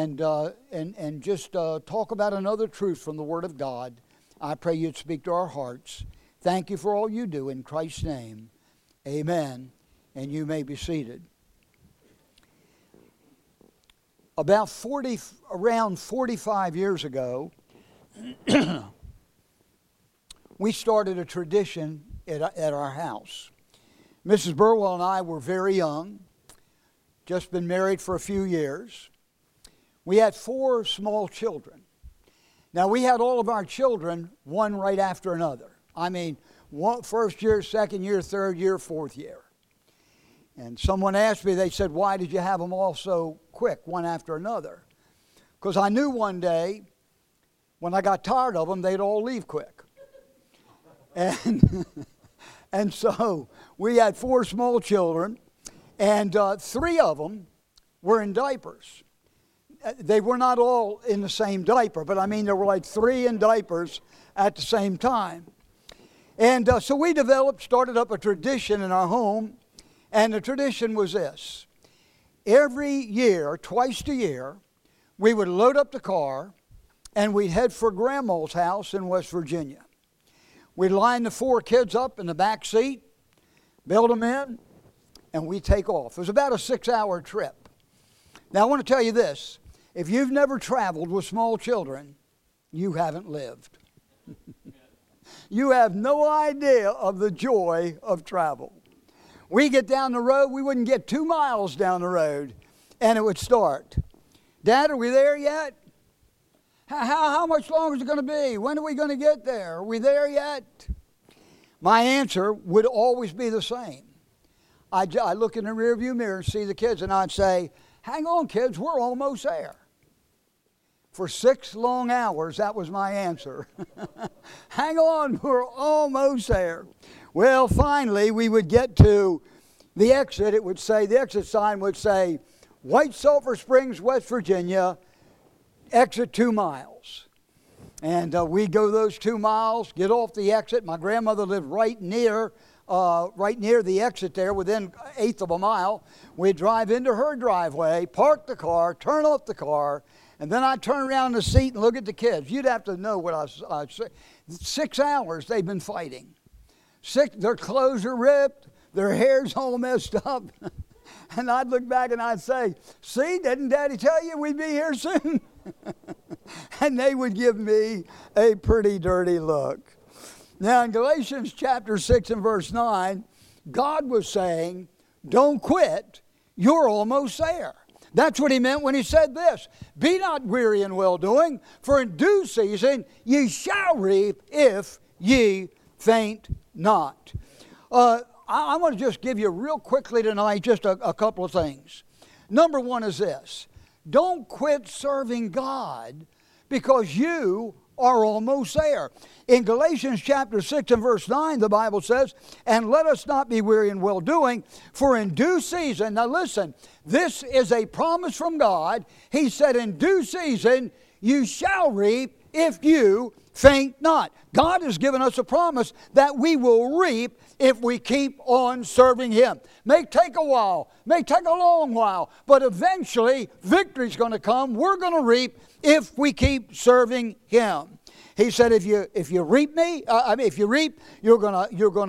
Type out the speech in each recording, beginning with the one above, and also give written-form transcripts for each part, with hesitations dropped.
and just talk about another truth from the Word of God. I pray you'd speak to our hearts. Thank you for all you do in Christ's name. Amen. And you may be seated. Around 45 years ago, we started a tradition at our house. Mrs. Burwell and I were very young, just been married for a few years. We had 4 small children. Now, we had all of our children one right after another. I mean, first year, second year, third year, fourth year. And someone asked me, they said, why did you have them all so quick, one after another? Because I knew one day, when I got tired of them, they'd all leave quick. And so we had 4 small children, and 3 of them were in diapers. They were not all in the same diaper, but I mean there were like 3 in diapers at the same time. And so we started up a tradition in our home, and the tradition was this. Every year, twice a year, we would load up the car and we'd head for Grandma's house in West Virginia. We'd line the 4 kids up in the back seat, build them in, and we'd take off. It was about a 6-hour trip. Now I want to tell you this. If you've never traveled with small children, you haven't lived. You have no idea of the joy of travel. We get down the road, we wouldn't get 2 miles down the road, and it would start. Dad, are we there yet? How much longer is it going to be? When are we going to get there? Are we there yet? My answer would always be the same. I look in the rearview mirror and see the kids, and I'd say, hang on, kids, we're almost there. For 6 long hours, that was my answer. Hang on, we're almost there. Well, finally, we would get to the exit. The exit sign would say, White Sulphur Springs, West Virginia, exit 2 miles. And we'd go those 2 miles, get off the exit. My grandmother lived right near the exit there, within 1/8 of a mile. We'd drive into her driveway, park the car, turn off the car, and then I'd turn around in the seat and look at the kids. You'd have to know what I'd say. 6 hours they've been fighting. Their clothes are ripped, their hair's all messed up. And I'd look back and I'd say, see, didn't Daddy tell you we'd be here soon? And they would give me a pretty dirty look. Now in Galatians chapter 6 and verse 9, God was saying, don't quit, you're almost there. That's what he meant when he said this. Be not weary in well-doing, for in due season ye shall reap if ye faint not. I want to just give you real quickly tonight just a couple of things. Number one is this. Don't quit serving God because you are almost there. In Galatians chapter 6 and verse 9, the Bible says, and let us not be weary in well-doing, for in due season, now listen, this is a promise from God. He said, in due season, you shall reap if you faint not. God has given us a promise that we will reap if we keep on serving Him. May take a while, may take a long while, but eventually victory's going to come. We're going to reap if we keep serving Him. He said, if you reap, you're gonna.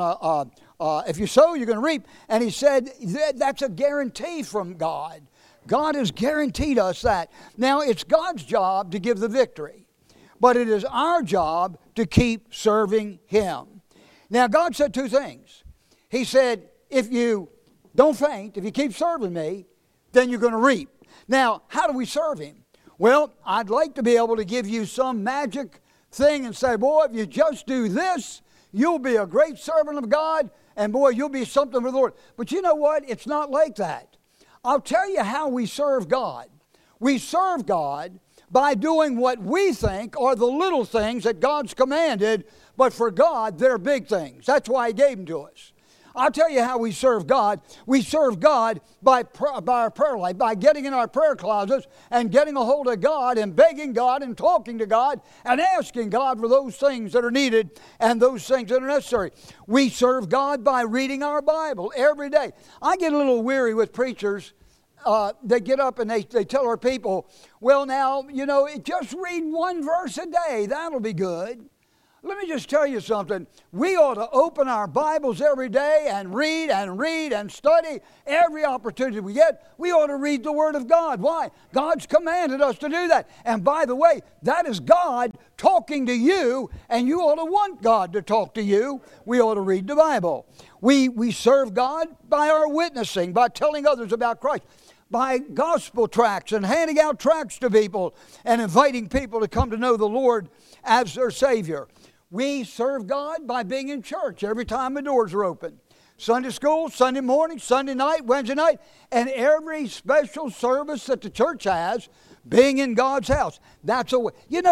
If you sow, you're going to reap. And He said that's a guarantee from God. God has guaranteed us that. Now it's God's job to give the victory, but it is our job to keep serving Him. Now God said 2 things. He said, if you don't faint, if you keep serving me, then you're going to reap. Now, how do we serve Him? Well, I'd like to be able to give you some magic thing and say, boy, if you just do this, you'll be a great servant of God, and boy, you'll be something for the Lord. But you know what? It's not like that. I'll tell you how we serve God. We serve God by doing what we think are the little things that God's commanded, but for God, they're big things. That's why He gave them to us. I'll tell you how we serve God. We serve God by our prayer life, by getting in our prayer closets and getting a hold of God and begging God and talking to God and asking God for those things that are needed and those things that are necessary. We serve God by reading our Bible every day. I get a little weary with preachers they get up and they tell our people, well, now, just read one verse a day. That'll be good. Let me just tell you something. We ought to open our Bibles every day and read and study every opportunity we get. We ought to read the Word of God. Why? God's commanded us to do that. And by the way, that is God talking to you, and you ought to want God to talk to you. We ought to read the Bible. We serve God by our witnessing, by telling others about Christ, by gospel tracts and handing out tracts to people and inviting people to come to know the Lord as their Savior. We serve God by being in church every time the doors are open. Sunday school, Sunday morning, Sunday night, Wednesday night, and every special service that the church has, being in God's house. That's a way.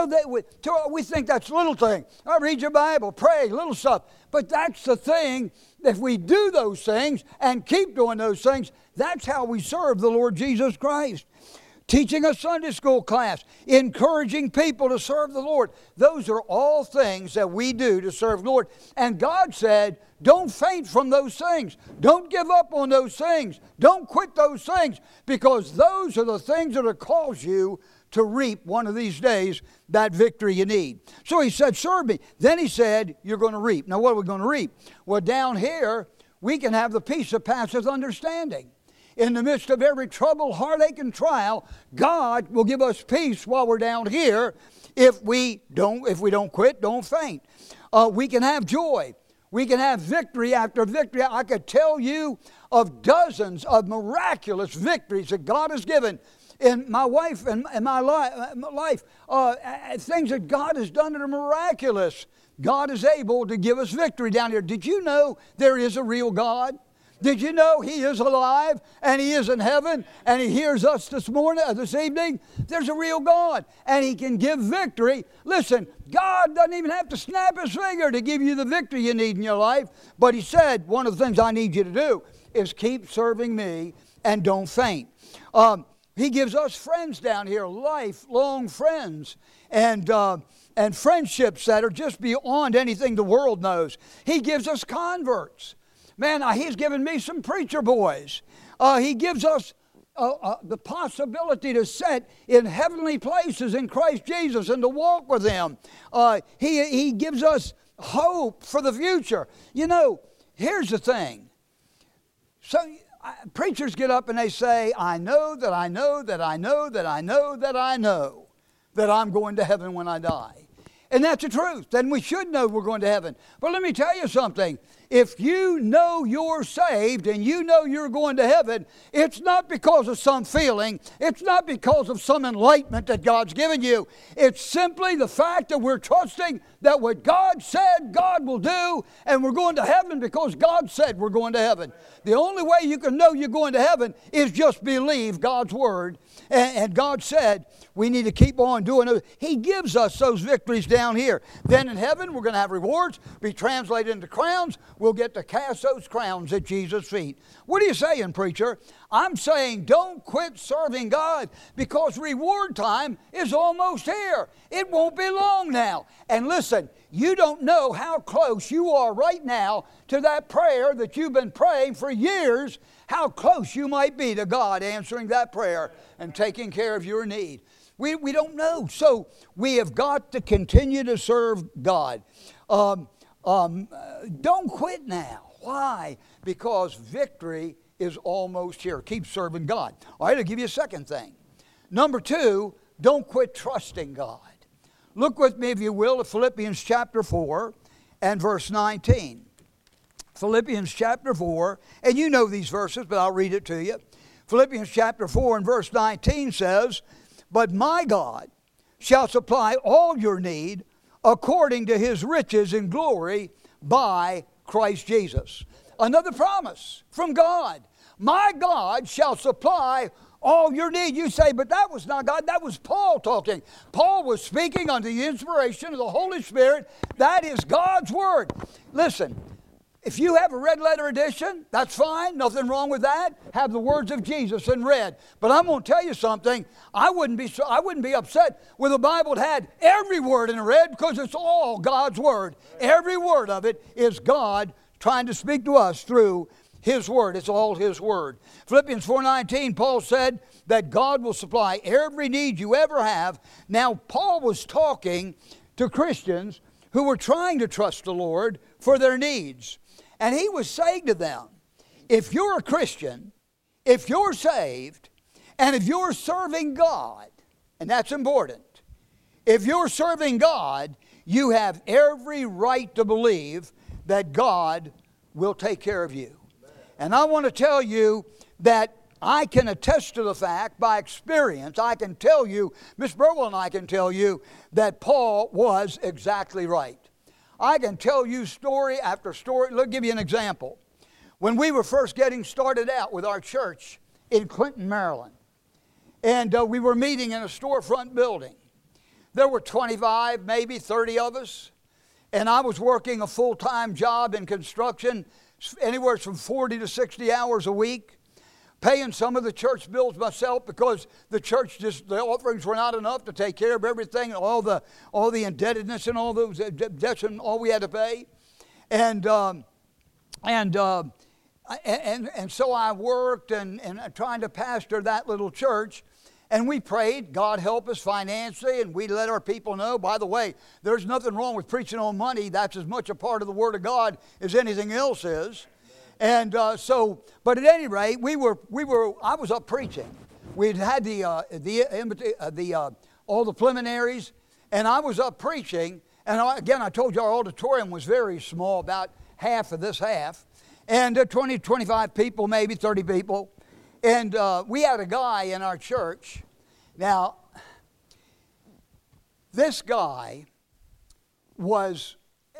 We think that's a little thing. I read your Bible, pray, little stuff. But that's the thing. If we do those things and keep doing those things, that's how we serve the Lord Jesus Christ. Teaching a Sunday school class, encouraging people to serve the Lord. Those are all things that we do to serve the Lord. And God said, don't faint from those things. Don't give up on those things. Don't quit those things, because those are the things that will cause you to reap one of these days that victory you need. So he said, serve me. Then he said, you're going to reap. Now what are we going to reap? Well, down here, we can have the peace that passeth understanding. In the midst of every trouble, heartache, and trial, God will give us peace while we're down here if we don't quit, don't faint. We can have joy. We can have victory after victory. I could tell you of dozens of miraculous victories that God has given in my wife and my life. Things that God has done that are miraculous. God is able to give us victory down here. Did you know there is a real God? Did you know He is alive and He is in heaven and He hears us this evening? There's a real God and He can give victory. Listen, God doesn't even have to snap His finger to give you the victory you need in your life. But He said, one of the things I need you to do is keep serving me and don't faint. He gives us friends down here, lifelong friends, and friendships that are just beyond anything the world knows. He gives us converts. Man, He's given me some preacher boys. He gives us the possibility to sit in heavenly places in Christ Jesus and to walk with Him. He gives us hope for the future. Here's the thing. So preachers get up and they say, I know that I know that I know that I know that I know that I'm going to heaven when I die. And that's the truth. And we should know we're going to heaven. But let me tell you something. If you know you're saved and you know you're going to heaven, it's not because of some feeling. It's not because of some enlightenment that God's given you. It's simply the fact that we're trusting that what God said God will do, and we're going to heaven because God said we're going to heaven. The only way you can know you're going to heaven is just believe God's word. And God said we need to keep on doing it. He gives us those victories down here. Then in heaven, we're going to have rewards, be translated into crowns. We'll get to cast those crowns at Jesus' feet. What are you saying, preacher? I'm saying don't quit serving God, because reward time is almost here. It won't be long now. And listen, you don't know how close you are right now to that prayer that you've been praying for years, how close you might be to God answering that prayer and taking care of your need. We don't know. So we have got to continue to serve God. Don't quit now. Why? Because victory is almost here. Keep serving God. All right, I'll give you a second thing. Number 2, don't quit trusting God. Look with me, if you will, at Philippians chapter 4 and verse 19. Philippians chapter 4, and you know these verses, but I'll read it to you. Philippians chapter 4 and verse 19 says, but my God shall supply all your need according to His riches in glory by Christ Jesus. Another promise from God. My God shall supply all your need. You say, but that was not God. That was Paul talking. Paul was speaking under the inspiration of the Holy Spirit. That is God's word. Listen, if you have a red letter edition, that's fine. Nothing wrong with that. Have the words of Jesus in red. But I'm going to tell you something. I wouldn't be upset with a Bible that had every word in red, because it's all God's word. Every word of it is God trying to speak to us through His Word. It's all His Word. Philippians 4:19, Paul said that God will supply every need you ever have. Now, Paul was talking to Christians who were trying to trust the Lord for their needs. And he was saying to them, if you're a Christian, if you're saved, and if you're serving God, and that's important, if you're serving God, you have every right to believe that God will take care of you. And I want to tell you that I can attest to the fact by experience. I can tell you, Miss Burwell and I can tell you that Paul was exactly right. I can tell you story after story. Let me give you an example. When we were first getting started out with our church in Clinton, Maryland, and we were meeting in a storefront building, there were 25, maybe 30 of us, and I was working a full-time job in construction, anywhere from 40 to 60 hours a week, paying some of the church bills myself because the church the offerings were not enough to take care of everything, all the indebtedness and all those debts and all we had to pay, and so I worked and trying to pastor that little church. And we prayed, God help us financially, and we let our people know, by the way, there's nothing wrong with preaching on money. That's as much a part of the Word of God as anything else is. And but at any rate, I was up preaching. We'd had all the preliminaries, and I was up preaching. And again, I told you our auditorium was very small, about half of this half, and 20, 25 people, maybe 30 people. And we had a guy in our church. Now, this guy was,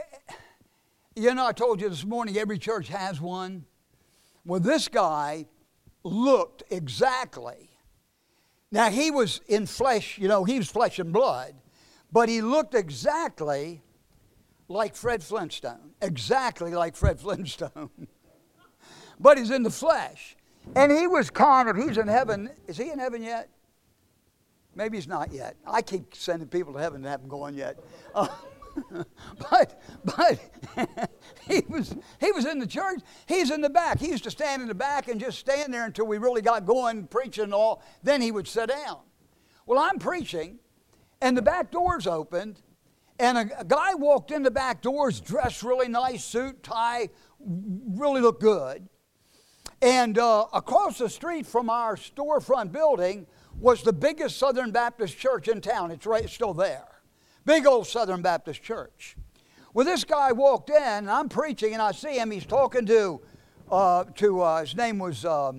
I told you this morning, every church has one. Well, this guy looked exactly. Now, he was in flesh, he was flesh and blood, but he looked exactly like Fred Flintstone. Exactly like Fred Flintstone. But he's in the flesh. And he was he's in heaven. Is he in heaven yet? Maybe he's not yet. I keep sending people to heaven and haven't gone yet. But he was in the church. He's in the back. He used to stand in the back and just stand there until we really got going, preaching and all. Then he would sit down. Well, I'm preaching, and the back doors opened, and a guy walked in the back doors, dressed really nice, suit, tie, really looked good. And across the street from our storefront building was the biggest Southern Baptist church in town. It's still there. Big old Southern Baptist church. Well, this guy walked in, and I'm preaching, and I see him. He's talking to his name was, well,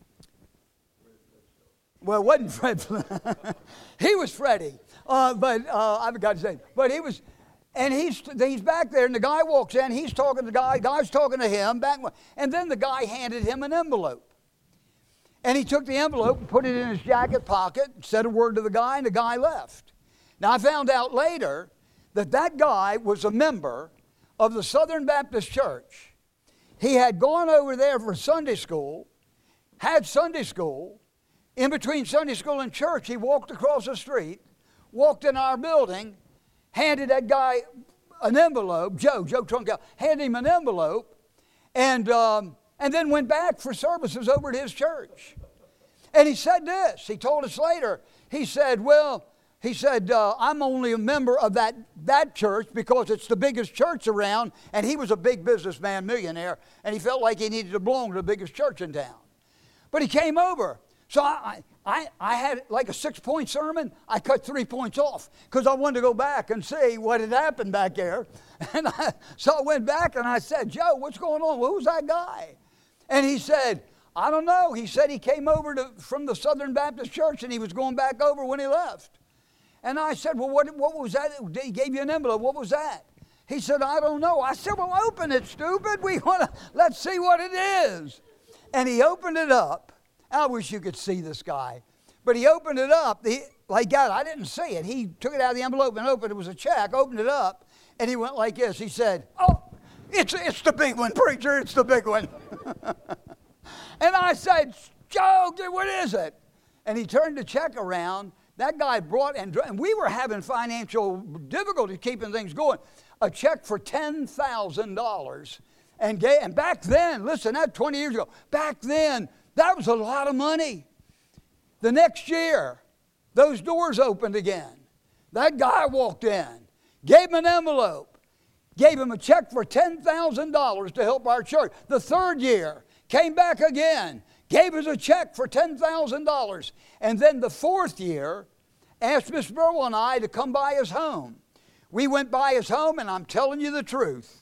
it wasn't Fred. He was Freddie, but I forgot his name. But he was... And he's back there, and the guy walks in. He's talking to the guy. Guy's talking to him. And then the guy handed him an envelope. And he took the envelope and put it in his jacket pocket, said a word to the guy, and the guy left. Now, I found out later that guy was a member of the Southern Baptist Church. He had gone over there for Sunday school, had Sunday school. In between Sunday school and church, he walked across the street, walked in our building, handed that guy an envelope, Joe Trunkel, handed him an envelope, and then went back for services over at his church. And he said this. He told us later. He said, I'm only a member of that church because it's the biggest church around, and he was a big businessman, millionaire, and he felt like he needed to belong to the biggest church in town. But he came over. So I had like a 6-point sermon. I cut 3 points off because I wanted to go back and see what had happened back there. So I went back and I said, Joe, what's going on? Who's that guy? And he said, I don't know. He said he came over from the Southern Baptist Church and he was going back over when he left. And I said, well, what was that? He gave you an envelope. What was that? He said, I don't know. I said, well, open it, stupid. Let's see what it is. And he opened it up. I wish you could see this guy. But he opened it up. I didn't see it. He took it out of the envelope and opened it. It was a check, opened it up, and he went like this. He said, oh, it's the big one, preacher. It's the big one. And I said, Joe, what is it? And he turned the check around. That guy brought, and we were having financial difficulty keeping things going, a check for $10,000 And back then, listen, that's 20 years ago. Back then, that was a lot of money. The next year, those doors opened again. That guy walked in, gave him an envelope, gave him a check for $10,000 to help our church. The third year, came back again, gave us a check for $10,000. And then the fourth year, asked Miss Burwell and I to come by his home. We went by his home, and I'm telling you the truth.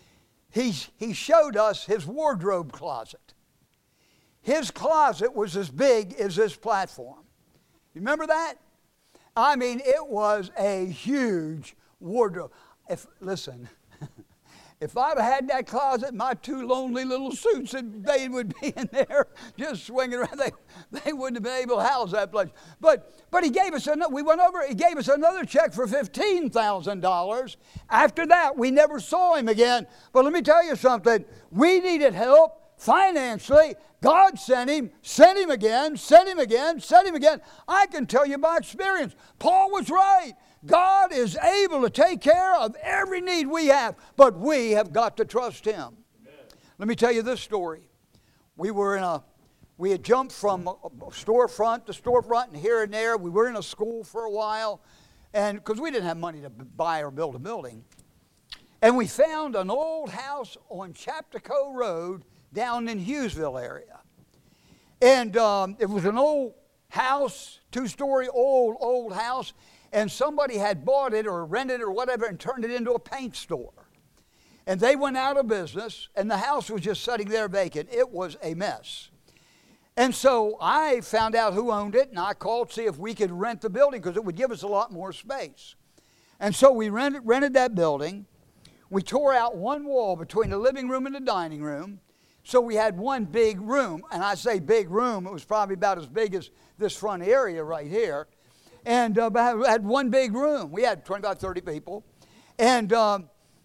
He showed us his wardrobe closet. His closet was as big as this platform. You remember that? I mean, it was a huge wardrobe. Listen, if I'd have had that closet, my two lonely little suits, they would be in there just swinging around. They wouldn't have been able to house that place. But he gave us he gave us another check for $15,000. After that, we never saw him again. But let me tell you something. We needed help financially. God sent him again, sent him again, sent him again. I can tell you by experience, Paul was right. God is able to take care of every need we have, but we have got to trust Him. Amen. Let me tell you this story. We had jumped from storefront to storefront and here and there. We were in a school for a while, and because we didn't have money to buy or build a building. And we found an old house on Chapteco Road down in Hughesville area. And it was an old house, two-story old house, and somebody had bought it or rented it or whatever and turned it into a paint store. And they went out of business, and the house was just sitting there vacant. It was a mess. And so I found out who owned it, and I called to see if we could rent the building because it would give us a lot more space. And so we rented that building. We tore out one wall between the living room and the dining room. So we had one big room, and I say big room, it was probably about as big as this front area right here. And we had one big room. We had 25, 30 people. But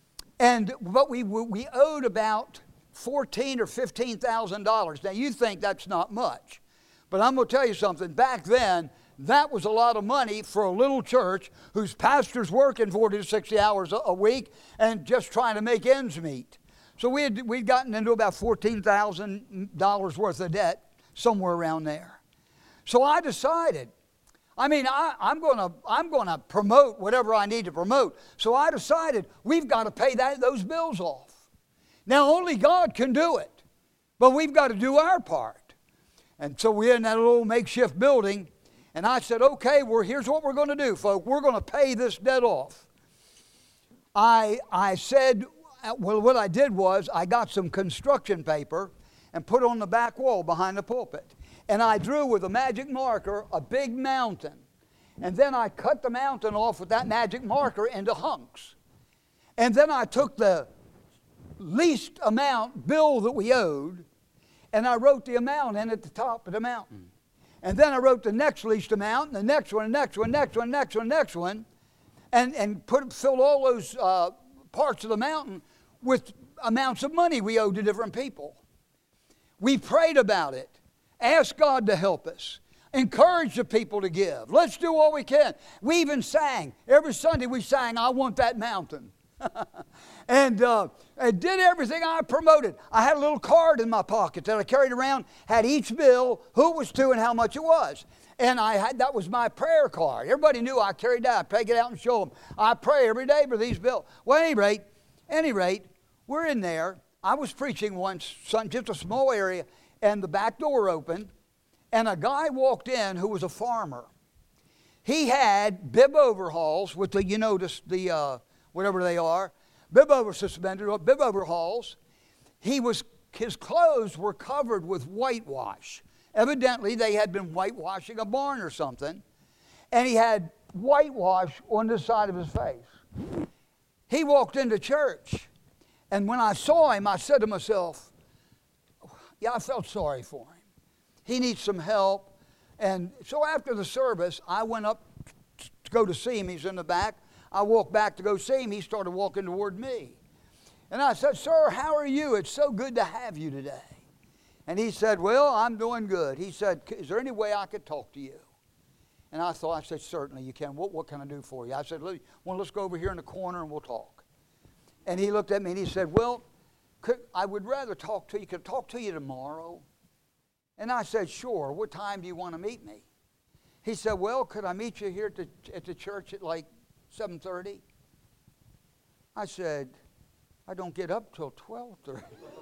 we owed about $14,000 or $15,000. Now, you think that's not much. But I'm going to tell you something. Back then, that was a lot of money for a little church whose pastor's working 40 to 60 hours a week and just trying to make ends meet. So we'd gotten into about $14,000 worth of debt, somewhere around there. So I decided, I'm going to promote whatever I need to promote. So I decided we've got to pay those bills off. Now, only God can do it, but we've got to do our part. And so we're in that little makeshift building, and I said, okay, here's what we're going to do, folks. We're going to pay this debt off. I said, well, what I did was I got some construction paper and put it on the back wall behind the pulpit. And I drew with a magic marker a big mountain. And then I cut the mountain off with that magic marker into hunks. And then I took the least amount bill that we owed, and I wrote the amount in at the top of the mountain. And then I wrote the next least amount, and the next one, next one, next one, next one, next one, and filled all those parts of the mountain with amounts of money we owed to different people. We prayed about it. Ask God to help us. Encourage the people to give. Let's do all we can. We even sang. Every Sunday we sang, I Want That Mountain. And I did everything I promoted. I had a little card in my pocket that I carried around, had each bill, who it was to, and how much it was. And that was my prayer card. Everybody knew I carried that. I'd take it out and show them. I pray every day for these bills. Well, at any rate, we're in there. I was preaching once, just a small area, and the back door opened, and a guy walked in who was a farmer. He had bib overhauls with the whatever they are, bib overhauls. His clothes were covered with whitewash. Evidently, they had been whitewashing a barn or something, and he had whitewash on the side of his face. He walked into church, and when I saw him, I said to myself, yeah, I felt sorry for him. He needs some help. And so after the service, I went up to go to see him. He's in the back. I walked back to go see him. He started walking toward me. And I said, sir, how are you? It's so good to have you today. And he said, well, I'm doing good. He said, is there any way I could talk to you? And I said, certainly you can. What can I do for you? I said, let's go over here in the corner and we'll talk. And he looked at me and he said, well, I would rather talk to you. Could I talk to you tomorrow? And I said, sure. What time do you want to meet me? He said, well, could I meet you here at the church at like 7:30? I said, I don't get up till 12:30.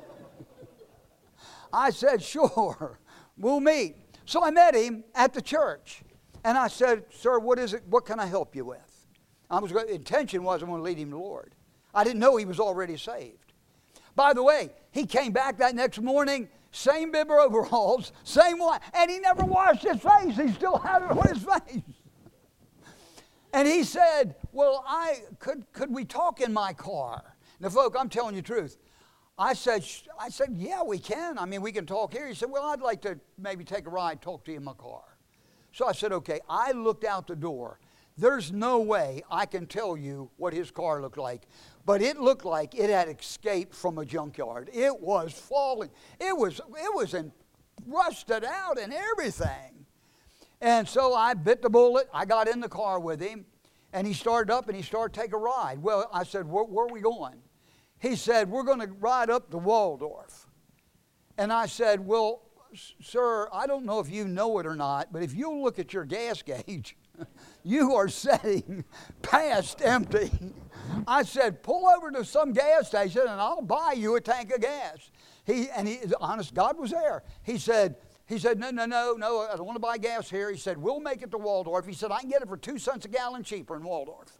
I said, sure, we'll meet. So I met him at the church. And I said, sir, what is it? What can I help you with? Intention was I'm going to lead him to the Lord. I didn't know he was already saved. By the way, he came back that next morning, same bibber overalls, same one, and he never washed his face. He still had it on his face. And he said, well, could we talk in my car? Now, folks, I'm telling you the truth. I said, yeah, we can. I mean, we can talk here. He said, well, I'd like to maybe take a ride, talk to you in my car. So I said, okay. I looked out the door. There's no way I can tell you what his car looked like, but it looked like it had escaped from a junkyard. It was falling. It was rusted out and everything. And so I bit the bullet. I got in the car with him, and he started up and he started to take a ride. Well, I said, where are we going? He said, we're going to ride up to Waldorf. And I said, well, sir, I don't know if you know it or not, but if you look at your gas gauge, you are setting past empty. I said, pull over to some gas station and I'll buy you a tank of gas. Honest, God was there. He said, no, I don't want to buy gas here. He said, we'll make it to Waldorf. He said, I can get it for 2 cents a gallon cheaper in Waldorf.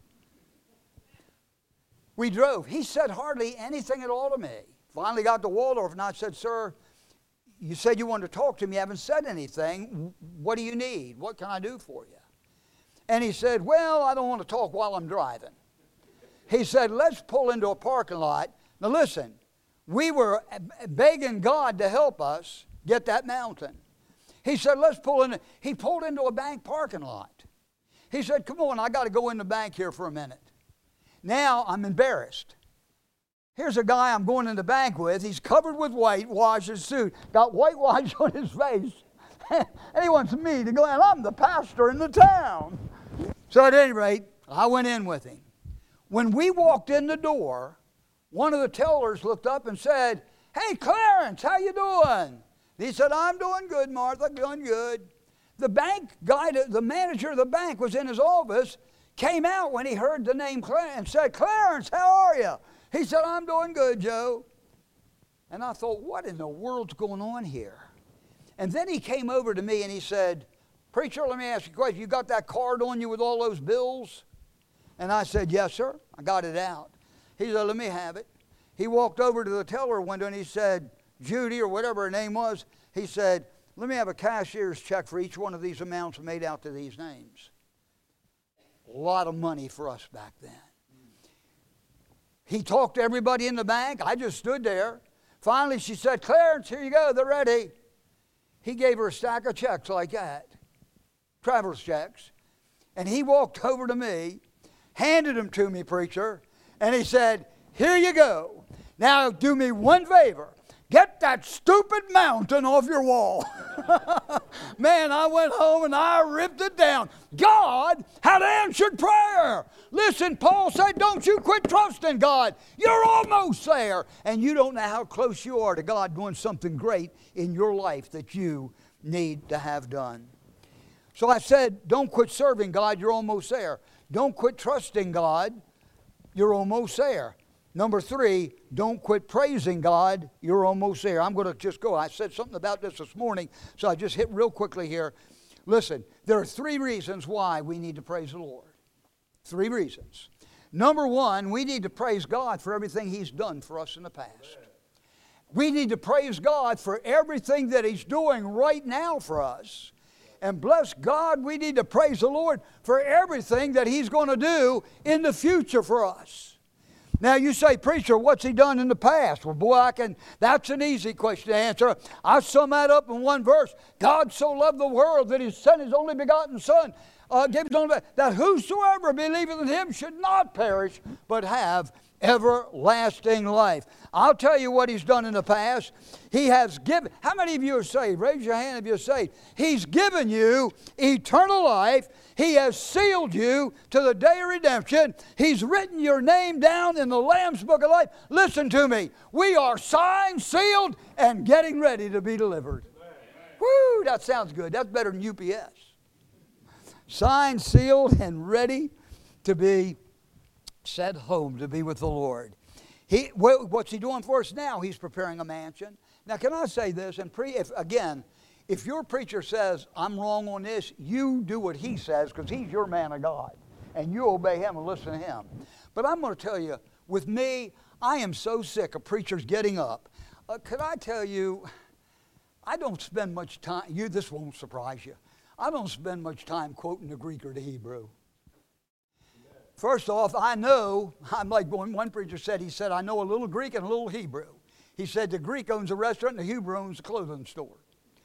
We drove. He said hardly anything at all to me. Finally got to Waldorf and I said, sir, you said you wanted to talk to me. You haven't said anything. What do you need? What can I do for you? And he said, well, I don't want to talk while I'm driving. He said, let's pull into a parking lot. Now listen, we were begging God to help us get that mountain. He said, let's pull in. He pulled into a bank parking lot. He said, come on, I got to go in the bank here for a minute. Now I'm embarrassed. Here's a guy I'm going in the bank with. He's covered with whitewash, his suit, got whitewash on his face. And he wants me to go in. I'm the pastor in the town. So at any rate, I went in with him. When we walked in the door, one of the tellers looked up and said, hey, Clarence, how you doing? He said, I'm doing good, Martha, doing good. The bank guy, the manager of the bank was in his office, came out when he heard the name Clarence and said, Clarence, how are you? He said, I'm doing good, Joe. And I thought, what in the world's going on here? And then he came over to me and he said, preacher, let me ask you a question. You got that card on you with all those bills? And I said, yes, sir. I got it out. He said, let me have it. He walked over to the teller window and he said, Judy, or whatever her name was, he said, let me have a cashier's check for each one of these amounts made out to these names. A lot of money for us back then. He talked to everybody in the bank. I just stood there. Finally, she said, Clarence, here you go. They're ready. He gave her a stack of checks like that, traveler's checks. And he walked over to me, handed them to me, preacher, and he said, here you go. Now do me one favor. Get that stupid mountain off your wall. Man, I went home and I ripped it down. God had answered prayer. Listen, Paul said, don't you quit trusting God. You're almost there. And you don't know how close you are to God doing something great in your life that you need to have done. So I said, don't quit serving God. You're almost there. Don't quit trusting God. You're almost there. Number 3, don't quit praising God. You're almost there. I'm going to just go. I said something about this morning, so I just hit real quickly here. Listen, there are 3 reasons why we need to praise the Lord. 3 reasons. Number 1, we need to praise God for everything He's done for us in the past. We need to praise God for everything that He's doing right now for us. And bless God, we need to praise the Lord for everything that He's going to do in the future for us. Now you say, preacher, what's He done in the past? Well, boy, that's an easy question to answer. I sum that up in one verse. God so loved the world that He sent His only begotten Son. gave his only, that whosoever believeth in him should not perish, but have everlasting life. I'll tell you what he's done in the past. He has given, how many of you are saved? Raise your hand if you're saved. He's given you eternal life. He has sealed you to the day of redemption. He's written your name down in the Lamb's Book of Life. Listen to me. We are signed, sealed, and getting ready to be delivered. Woo, that sounds good. That's better than UPS. Signed, sealed, and ready to be sent home to be with the Lord. What's he doing for us now? He's preparing a mansion. Now, can I say this? And if your preacher says, I'm wrong on this, you do what he says because he's your man of God. And you obey him and listen to him. But I'm going to tell you, with me, I am so sick of preachers getting up. Could I tell you, I don't spend much time, this won't surprise you. I don't spend much time quoting the Greek or the Hebrew. First off, I'm like one preacher said, he said, I know a little Greek and a little Hebrew. He said the Greek owns a restaurant and the Hebrew owns a clothing store.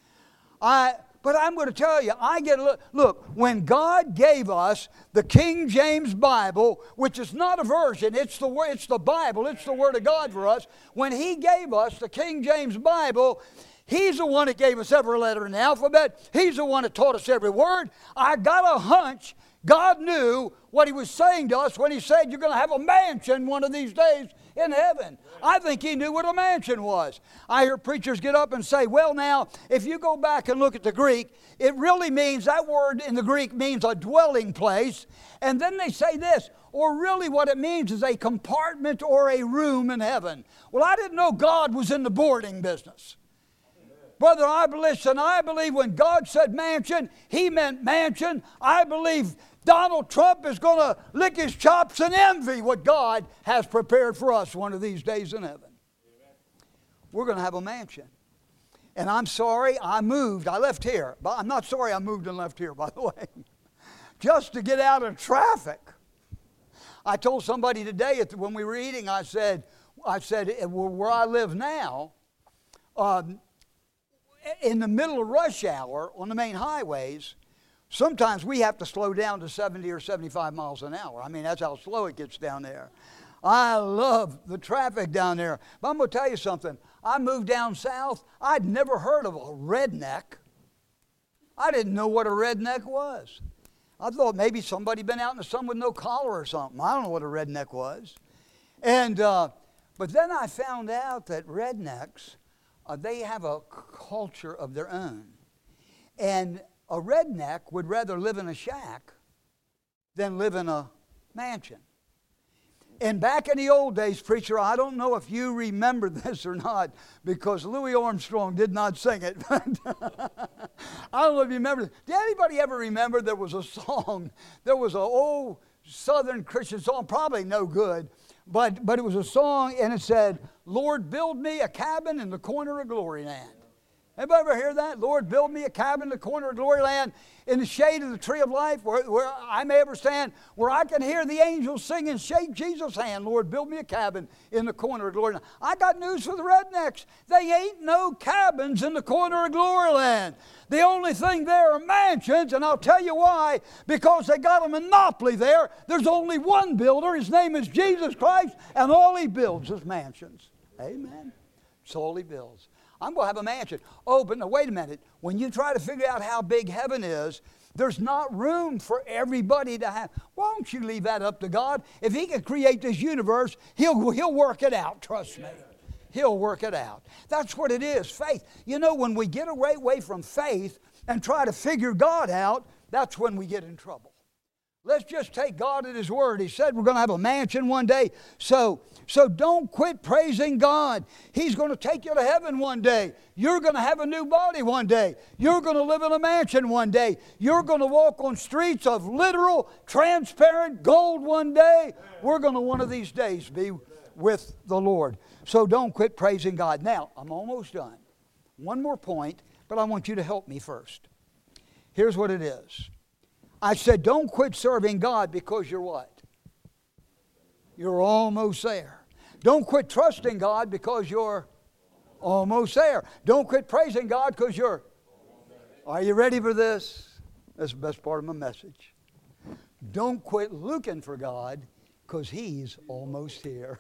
But I'm going to tell you, look, when God gave us the King James Bible, which is not a version, it's the Bible, it's the Word of God for us. When He gave us the King James Bible, He's the one that gave us every letter in the alphabet. He's the one that taught us every word. I got a hunch God knew what He was saying to us when He said, you're going to have a mansion one of these days in heaven. I think He knew what a mansion was. I hear preachers get up and say, well, now, if you go back and look at the Greek, it really means, that word in the Greek means a dwelling place. And then they say this, or really what it means is a compartment or a room in heaven. Well, I didn't know God was in the boarding business. Brother, I believe when God said mansion, He meant mansion. I believe Donald Trump is going to lick his chops and envy what God has prepared for us one of these days in heaven. Amen. We're going to have a mansion. And I'm sorry I moved. I left here. But I'm not sorry I moved and left here, by the way. Just to get out of traffic. I told somebody today when we were eating, I said, where I live now, in the middle of rush hour on the main highways, sometimes we have to slow down to 70 or 75 miles an hour. I mean, that's how slow it gets down there. I love the traffic down there. But I'm going to tell you something. I moved down south. I'd never heard of a redneck. I didn't know what a redneck was. I thought maybe somebody been out in the sun with no collar or something. I don't know what a redneck was. And but then I found out that rednecks, they have a culture of their own. And a redneck would rather live in a shack than live in a mansion. And back in the old days, preacher, I don't know if you remember this or not, because Louis Armstrong did not sing it. I don't know if you remember. Did anybody ever remember there was a song? There was an old Southern Christian song, probably no good, but it was a song, and it said, Lord, build me a cabin in the corner of Glory Land. Anybody ever hear that? Lord, build me a cabin in the corner of Glory Land in the shade of the tree of life where I may ever stand, where I can hear the angels singing, shake Jesus' hand. Lord, build me a cabin in the corner of Glory Land. I got news for the rednecks. They ain't no cabins in the corner of Glory Land. The only thing there are mansions, and I'll tell you why. Because they got a monopoly there. There's only one builder. His name is Jesus Christ, and all He builds is mansions. Amen. That's all He builds. I'm going to have a mansion. Oh, but no, wait a minute. When you try to figure out how big heaven is, there's not room for everybody to have. Why don't you leave that up to God? If He can create this universe, He'll work it out. Trust me. He'll work it out. That's what it is, faith. You know, when we get away from faith and try to figure God out, that's when we get in trouble. Let's just take God at His word. He said we're going to have a mansion one day. So don't quit praising God. He's going to take you to heaven one day. You're going to have a new body one day. You're going to live in a mansion one day. You're going to walk on streets of literal, transparent gold one day. We're going to one of these days be with the Lord. So don't quit praising God. Now, I'm almost done. One more point, but I want you to help me first. Here's what it is. I said, don't quit serving God because you're what? You're almost there. Don't quit trusting God because you're almost there. Don't quit praising God because you're... Are you ready for this? That's the best part of my message. Don't quit looking for God, because He's almost here.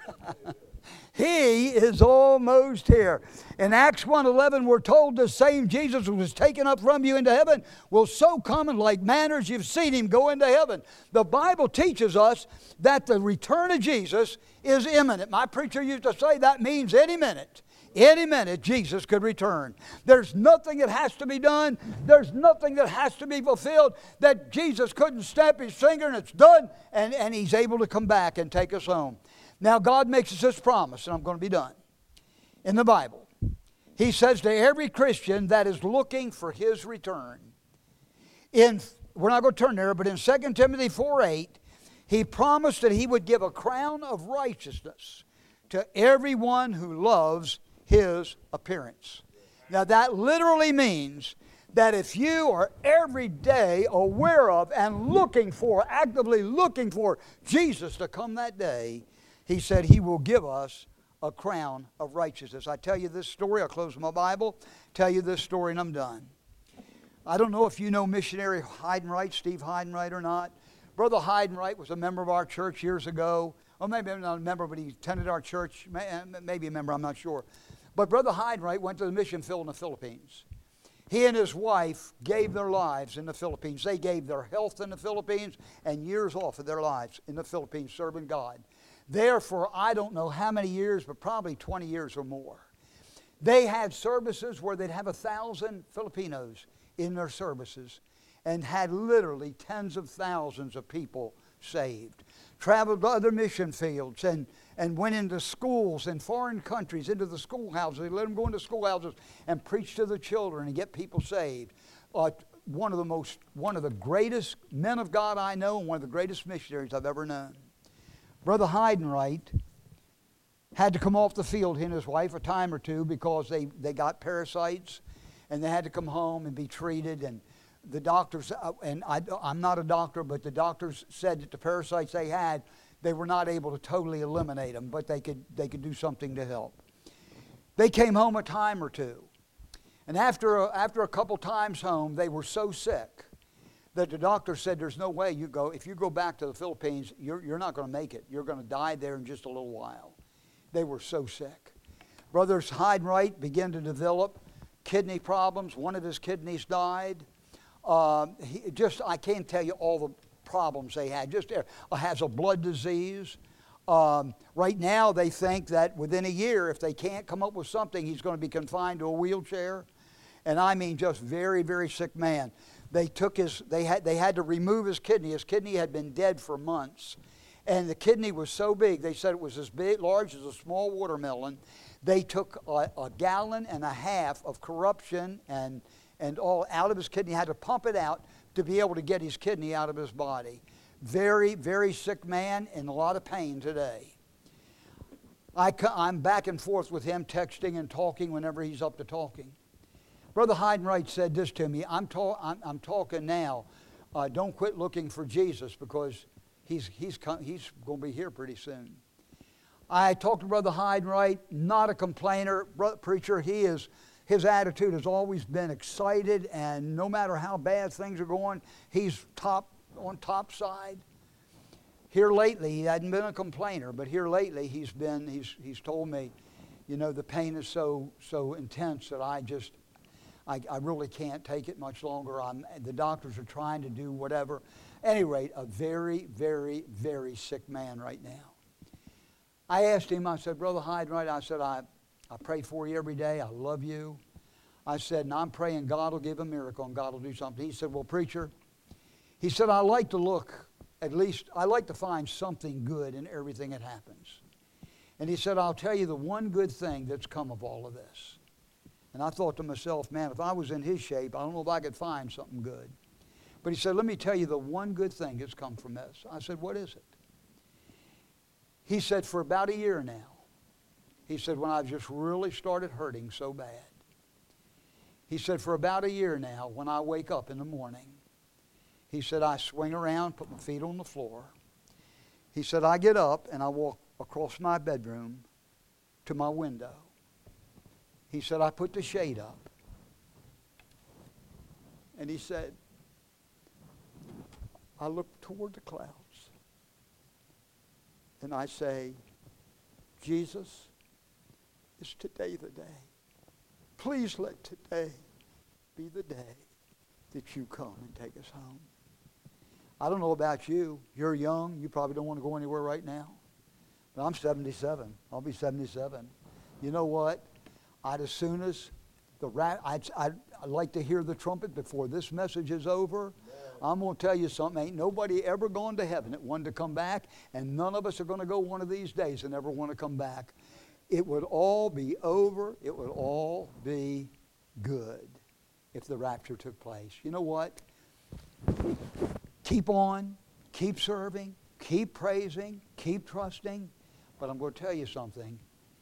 He is almost here. In Acts 1:11, we're told the same Jesus who was taken up from you into heaven will so come in like manner as you've seen Him go into heaven. The Bible teaches us that the return of Jesus is imminent. My preacher used to say that means any minute. Any minute, Jesus could return. There's nothing that has to be done. There's nothing that has to be fulfilled that Jesus couldn't snap His finger and it's done, and He's able to come back and take us home. Now, God makes us this promise, and I'm going to be done. In the Bible, He says to every Christian that is looking for His return, we're not going to turn there, but in 2 Timothy 4:8, He promised that He would give a crown of righteousness to everyone who loves His appearance. Now that literally means that if you are every day aware of and actively looking for Jesus to come that day, He said He will give us a crown of righteousness. I tell you this story, I'll close my Bible, tell you this story and I'm done. I don't know if you know missionary Heidenreich, Steve Heidenreich or not. Brother Heidenreich was a member of our church years ago. Or maybe not a member, but he attended our church. Maybe a member, I'm not sure. But Brother Heidenreich went to the mission field in the Philippines. He and his wife gave their lives in the Philippines. They gave their health in the Philippines and years off of their lives in the Philippines serving God. There for I don't know how many years, but probably 20 years or more. They had services where they'd have 1,000 Filipinos in their services and had literally tens of thousands of people saved. Traveled to other mission fields and went into schools in foreign countries, into the schoolhouses. They let them go into schoolhouses and preach to the children and get people saved. One of the greatest men of God I know and one of the greatest missionaries I've ever known. Brother Heidenreich had to come off the field, he and his wife, a time or two because they got parasites and they had to come home and be treated. And the doctors, and I'm not a doctor, but the doctors said that the parasites they had, they were not able to totally eliminate them, but they could do something to help. They came home a time or two. And after a couple times home, they were so sick that the doctor said, there's no way if you go back to the Philippines, you're not going to make it. You're going to die there in just a little while. They were so sick. Brothers Heidenreich began to develop kidney problems. One of his kidneys died. I can't tell you all the problems they had. Just has a blood disease. Right now they think that within a year, if they can't come up with something, he's going to be confined to a wheelchair. And I mean just very, very sick man. They had to remove his kidney. His kidney had been dead for months. And the kidney was so big, they said it was as large as a small watermelon. They took a gallon and a half of corruption and all out of his kidney. He had to pump it out to be able to get his kidney out of his body. Very, very sick man in a lot of pain today. I'm back and forth with him, texting and talking whenever he's up to talking. Brother Heidenreich said this to me, I'm talking now. Don't quit looking for Jesus because he's going to be here pretty soon. I talked to Brother Heidenreich, not a complainer. Preacher, his attitude has always been excited, and no matter how bad things are going, he's on top side. Here lately, he hadn't been a complainer, but here lately he's told me, the pain is so intense that I really can't take it much longer. The doctors are trying to do whatever. At any rate, a very, very, very sick man right now. I asked him, I said, Brother Heidenreich, I said, I pray for you every day. I love you. I said, and I'm praying God will give a miracle and God will do something. He said, well, preacher, he said, I like to find something good in everything that happens. And he said, I'll tell you the one good thing that's come of all of this. And I thought to myself, man, if I was in his shape, I don't know if I could find something good. But he said, let me tell you the one good thing that's come from this. I said, what is it? He said, for about a year now, he said, when I've just really started hurting so bad. He said, for about a year now, when I wake up in the morning, he said, I swing around, put my feet on the floor. He said, I get up and I walk across my bedroom to my window. He said, I put the shade up. And he said, I look toward the clouds and I say, Jesus, is today the day? Please let today be the day that you come and take us home. I don't know about you. You're young. You probably don't want to go anywhere right now. But I'm 77. I'll be 77. You know what? I'd as soon as I'd like to hear the trumpet before this message is over. I'm going to tell you something. Ain't nobody ever gone to heaven that wanted to come back, and none of us are going to go one of these days and never want to come back. It would all be over. It would all be good if the rapture took place. You know what? Keep on, keep serving, keep praising, keep trusting. But I'm going to tell you something.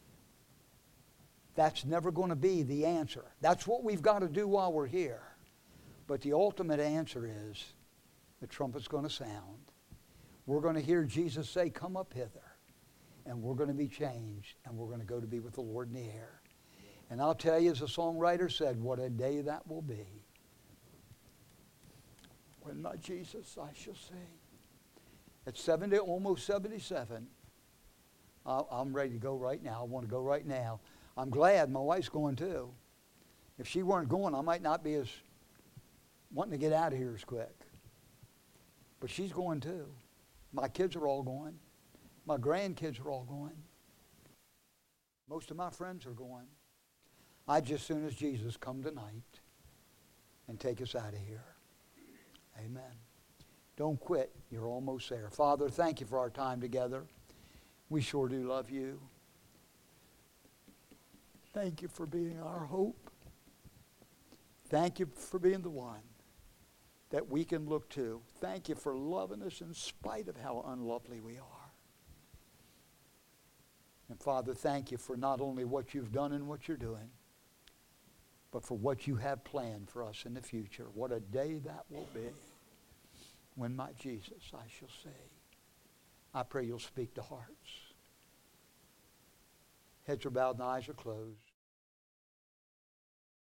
That's never going to be the answer. That's what we've got to do while we're here. But the ultimate answer is the trumpet's going to sound. We're going to hear Jesus say, come up hither. And we're going to be changed. And we're going to go to be with the Lord in the air. And I'll tell you, as the songwriter said, what a day that will be. When my Jesus I shall see. At 70, almost 77, I'm ready to go right now. I want to go right now. I'm glad my wife's going too. If she weren't going, I might not be as wanting to get out of here as quick. But she's going too. My kids are all going. My grandkids are all going. Most of my friends are going. I'd just soon as Jesus come tonight and take us out of here. Amen. Don't quit. You're almost there. Father, thank you for our time together. We sure do love you. Thank you for being our hope. Thank you for being the one that we can look to. Thank you for loving us in spite of how unlovely we are. And Father, thank you for not only what you've done and what you're doing, but for what you have planned for us in the future. What a day that will be when my Jesus I shall see. I pray you'll speak to hearts. Heads are bowed and eyes are closed.